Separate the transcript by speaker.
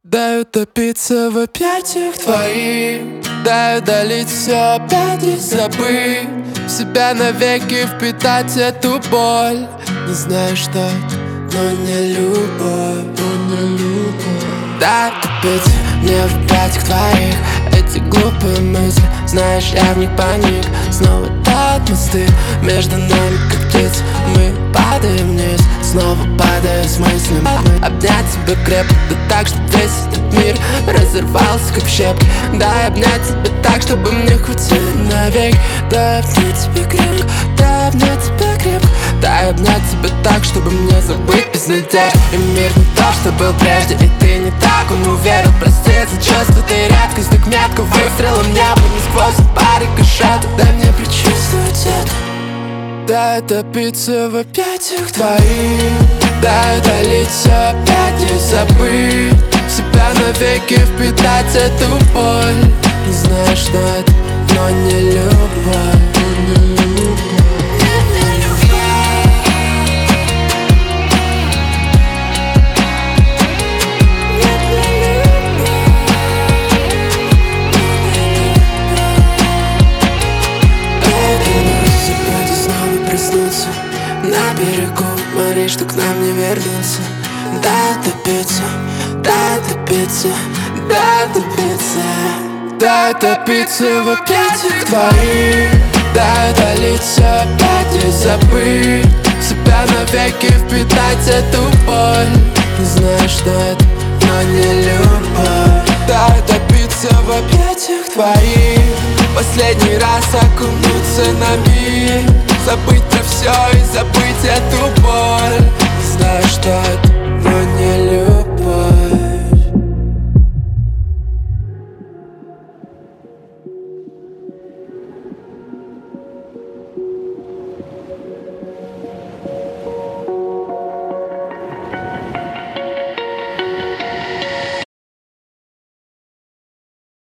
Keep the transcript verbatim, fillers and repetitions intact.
Speaker 1: Дай утопиться в объятиях твоих, дай удалить все опять и забыть в себя навеки, впитать эту боль. Не знаю, что это, но не любовь, но не любовь. Дай утопиться мне в объятиях твоих, эти глупые мысли, знаешь, я в них паник. Снова тают мосты между нами, как птицы, мы падаем вниз, снова падая с мыслями. Обнять тебя крепко, да так, что весь этот мир разорвался, как в щепки. Дай обнять тебя так, чтобы мне хватило навек. Дай обнять тебя крепко, дай обнять тебя крепко, дай обнять тебя так, чтобы мне забыть без надежд. И мир не то, что был прежде, и ты не так ему верил. Прости за чувство, ты редкость, так метко выстрелом небо насквозь по рикошету. Дай мне причувствовать это, дай утопиться в объятиях твоих, дай удалить все опять и забыть в себя навеки, впитать эту боль. Не знаю, что это, но не любовь, но не любовь. На берегу море, что к нам не вернется. Дай утопиться, дай утопиться, дай утопиться, дай утопиться в объятиях твоих, дай удалить все опять и забыть в себя навеки, впитать эту боль. Не знаю, что это, но не любовь. Дай утопиться в объятиях твоих, последний раз окунуться на миг, забыть про все и забыть эту боль. Не знаю, что это, но не люблю.